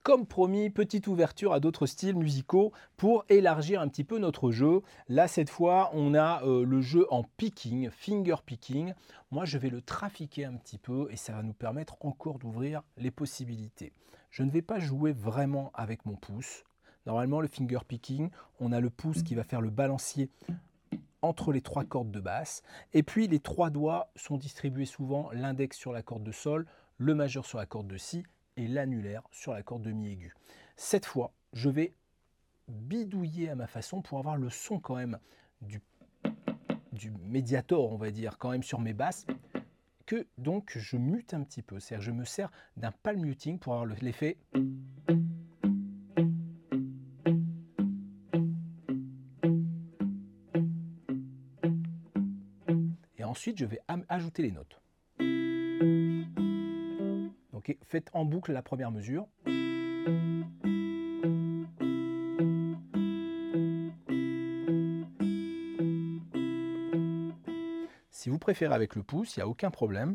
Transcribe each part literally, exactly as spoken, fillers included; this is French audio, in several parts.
Comme promis, petite ouverture à d'autres styles musicaux pour élargir un petit peu notre jeu. Là, cette fois, on a euh, le jeu en picking, finger picking. Moi, je vais le trafiquer un petit peu et ça va nous permettre encore d'ouvrir les possibilités. Je ne vais pas jouer vraiment avec mon pouce. Normalement, le finger picking, on a le pouce qui va faire le balancier entre les trois cordes de basse. Et puis, les trois doigts sont distribués souvent, l'index sur la corde de sol, le majeur sur la corde de si et l'annulaire sur la corde de mi aigu. Cette fois, je vais bidouiller à ma façon pour avoir le son quand même du, du médiator, on va dire, quand même sur mes basses, que donc je mute un petit peu. C'est-à-dire je me sers d'un palm muting pour avoir l'effet. Et ensuite, je vais ajouter les notes. Donc, faites en boucle la première mesure. Si vous préférez avec le pouce, il n'y a aucun problème.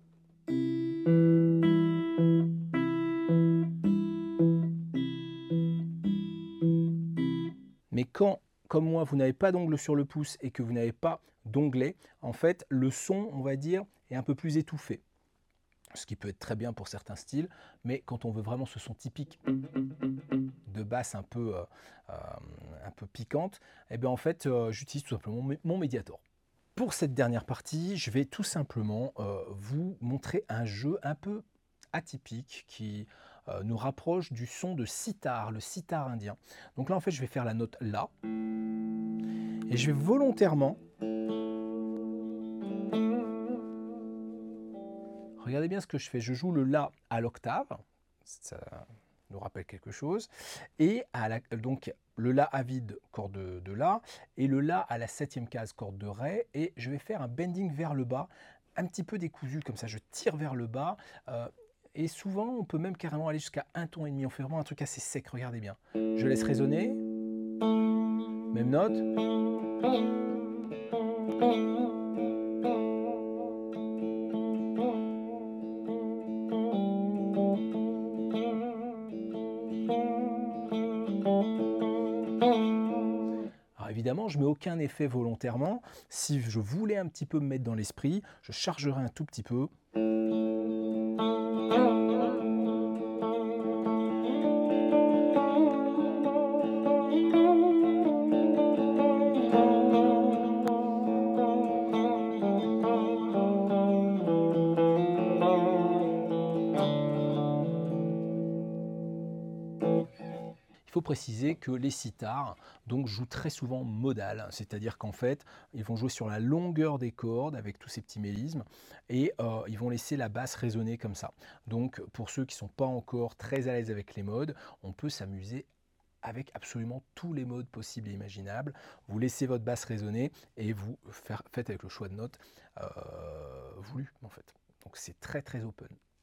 Mais quand, comme moi, vous n'avez pas d'ongle sur le pouce et que vous n'avez pas d'onglet, en fait, le son, on va dire, est un peu plus étouffé. Ce qui peut être très bien pour certains styles, mais quand on veut vraiment ce son typique de basse un peu, euh, un peu piquante, eh bien en fait, euh, j'utilise tout simplement mon médiator. Pour cette dernière partie, je vais tout simplement euh, vous montrer un jeu un peu atypique qui euh, nous rapproche du son de sitar, le sitar indien. Donc là, en fait, je vais faire la note La et je vais volontairement... Regardez bien ce que je fais. Je joue le La à l'octave. Ça nous rappelle quelque chose. Et à la, donc le La à vide, corde de, de La, et le La à la septième case, corde de Ré. Et je vais faire un bending vers le bas, un petit peu décousu, comme ça je tire vers le bas. Euh, et souvent, on peut même carrément aller jusqu'à un ton et demi. On fait vraiment un truc assez sec, regardez bien. Je laisse résonner. Même note. Alors évidemment, je ne mets aucun effet volontairement. Si je voulais un petit peu me mettre dans l'esprit, je chargerai un tout petit peu. Il faut préciser que les sitars donc, jouent très souvent modal, c'est-à-dire qu'en fait, ils vont jouer sur la longueur des cordes avec tous ces petits mélismes et euh, ils vont laisser la basse résonner comme ça. Donc, pour ceux qui ne sont pas encore très à l'aise avec les modes, on peut s'amuser avec absolument tous les modes possibles et imaginables. Vous laissez votre basse résonner et vous faire, faites avec le choix de notes euh, voulu, en fait. Donc, c'est très, très open.